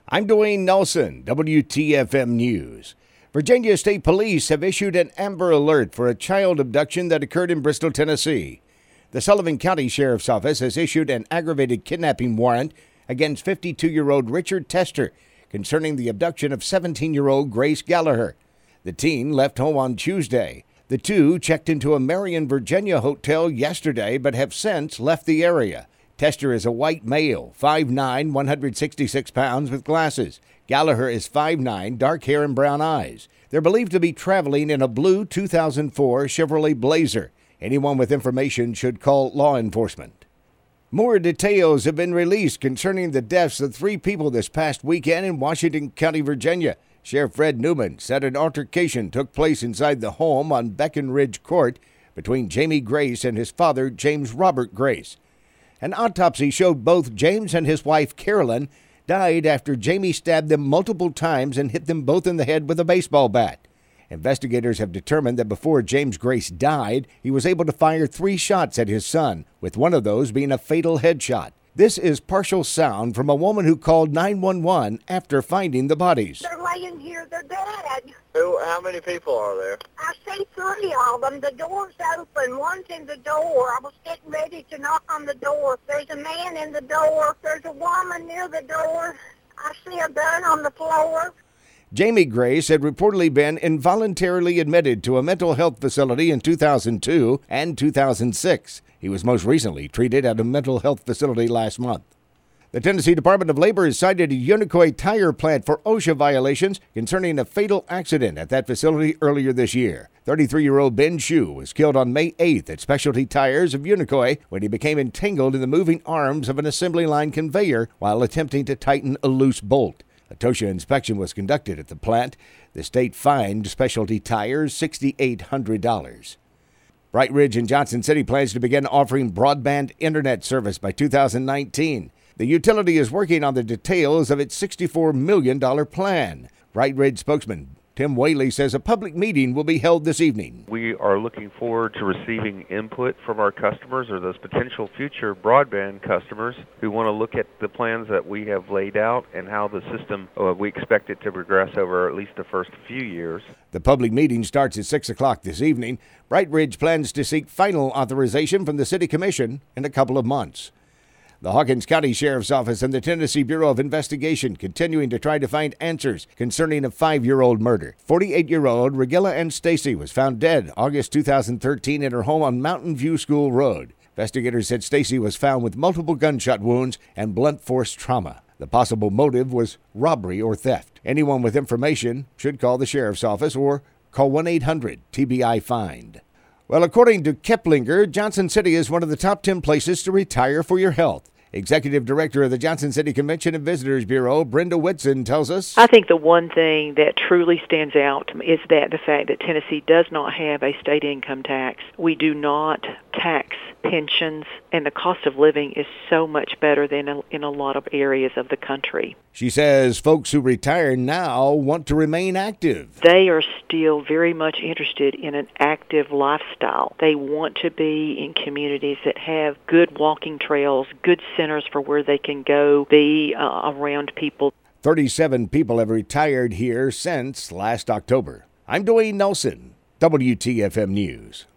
I'm Dwayne Nelson, WTFM News. Virginia State Police have issued an Amber Alert for a child abduction that occurred in Bristol, Tennessee. The Sullivan County Sheriff's Office has issued an aggravated kidnapping warrant against 52-year-old Richard Tester concerning the abduction of 17-year-old Grace Gallagher. The teen left home on Tuesday. The two checked into a Marion, Virginia hotel yesterday but have since left the area. Tester is a white male, 5'9", 166 pounds with glasses. Gallagher is 5'9", dark hair and brown eyes. They're believed to be traveling in a blue 2004 Chevrolet Blazer. Anyone with information should call law enforcement. More details have been released concerning the deaths of 3 people this past weekend in Washington County, Virginia. Sheriff Fred Newman said an altercation took place inside the home on Breckenridge Court between Jamie Grace and his father, James Robert Grace. An autopsy showed both James and his wife, Carolyn, died after Jamie stabbed them multiple times and hit them both in the head with a baseball bat. Investigators have determined that before James Grace died, he was able to fire 3 shots at his son, with one of those being a fatal headshot. This is partial sound from a woman who called 911 after finding the bodies. They're laying here, they're dead. How many people are there? I see 3 of them. The door's open. One's in the door. I was getting ready to knock on the door. There's a man in the door. There's a woman near the door. I see a gun on the floor. Jamie Grace had reportedly been involuntarily admitted to a mental health facility in 2002 and 2006. He was most recently treated at a mental health facility last month. The Tennessee Department of Labor has cited a Unicoi tire plant for OSHA violations concerning a fatal accident at that facility earlier this year. 33-year-old Ben Shue was killed on May 8th at Specialty Tires of Unicoi when he became entangled in the moving arms of an assembly line conveyor while attempting to tighten a loose bolt. A TOSHA inspection was conducted at the plant. The state fined Specialty Tires $6,800. Bright Ridge in Johnson City plans to begin offering broadband internet service by 2019. The utility is working on the details of its $64 million plan. Bright Ridge spokesman Tim Whaley says a public meeting will be held this evening. We are looking forward to receiving input from our customers or those potential future broadband customers who want to look at the plans that we have laid out and how the system, we expect it to progress over at least the first few years. The public meeting starts at 6 o'clock this evening. Bright Ridge plans to seek final authorization from the City Commission in a couple of months. The Hawkins County Sheriff's Office and the Tennessee Bureau of Investigation continuing to try to find answers concerning a 5-year-old murder. 48-year-old Regilla Ann Stacy was found dead August 2013 in her home on Mountain View School Road. Investigators said Stacy was found with multiple gunshot wounds and blunt force trauma. The possible motive was robbery or theft. Anyone with information should call the Sheriff's Office or call 1-800-TBI-FIND. Well, according to Keplinger, Johnson City is one of the top 10 places to retire for your health. Executive Director of the Johnson City Convention and Visitors Bureau, Brenda Whitson, tells us, I think the one thing that truly stands out is that the fact that Tennessee does not have a state income tax. We do not tax pensions, and the cost of living is so much better than in a lot of areas of the country. She says folks who retire now want to remain active. They are still very much interested in an active lifestyle. They want to be in communities that have good walking trails, good centers for where they can go, be around people. 37 people have retired here since last October. I'm Dwayne Nelson, WTFM News.